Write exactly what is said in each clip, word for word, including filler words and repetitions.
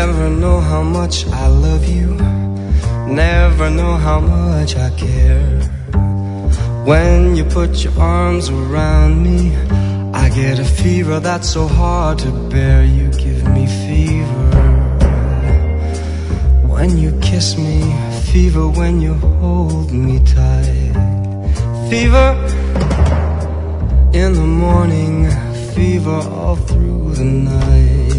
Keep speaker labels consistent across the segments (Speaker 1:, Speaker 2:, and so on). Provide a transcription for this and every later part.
Speaker 1: Never know how much I love you, never know how much I care. When you put your arms around me, I get a fever that's so hard to bear. You give me fever when you kiss me, fever when you hold me tight. Fever in the morning, fever all through the night.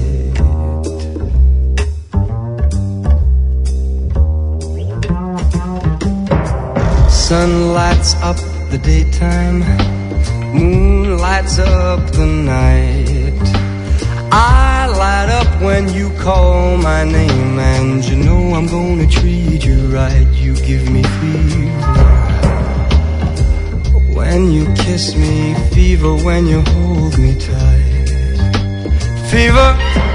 Speaker 1: Sun lights up the daytime, moon lights up the night. I light up when you call my name, and you know I'm gonna treat you right. You give me fever when you kiss me, fever when you hold me tight. Fever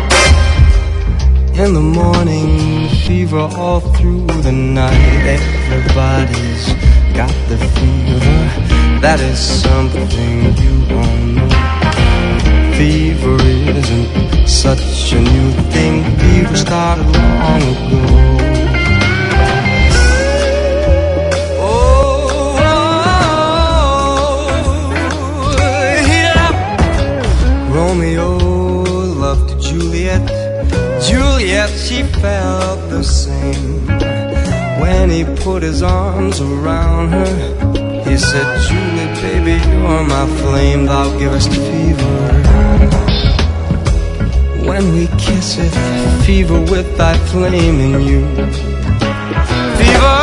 Speaker 1: in the morning, fever all through the night. Everybody's got the fever, that is something you all know. Fever isn't such a new thing, fever started long ago. Oh, oh, yeah. Romeo loved Juliet, Juliet, she felt the same. When he put his arms around her, he said, Julie, baby, you're my flame, thou givest fever. When we kiss it, fever with thy flame in you. Fever,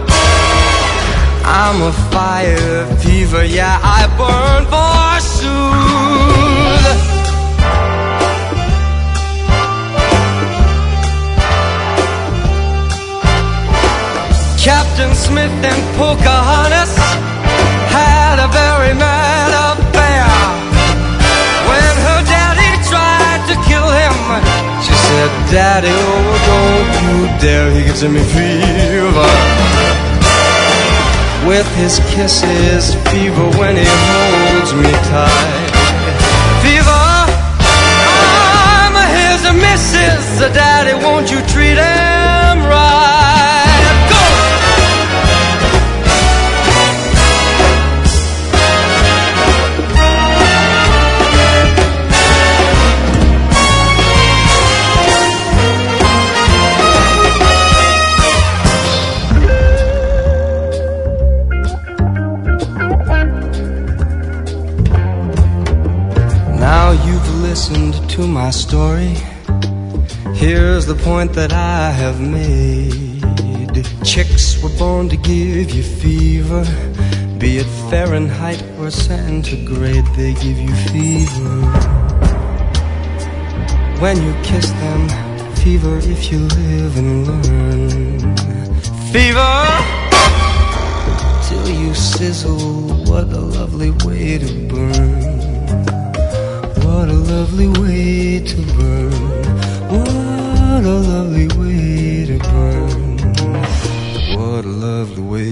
Speaker 1: I'm a fire, fever, yeah, I burn forsooth. Captain Smith and Pocahontas had a very mad affair. When her daddy tried to kill him, she said, Daddy, oh, don't you dare, he gives me fever. With his kisses, fever when he holds me tight. Fever, I'm his missus, Daddy, won't you treat him right? Listened to my story. Here's the point that I have made. Chicks were born to give you fever, be it Fahrenheit or centigrade, they give you fever. When you kiss them, fever if you live and learn. Fever till you sizzle, what a lovely way to burn. What a lovely way to burn. What a lovely way to burn. What a lovely way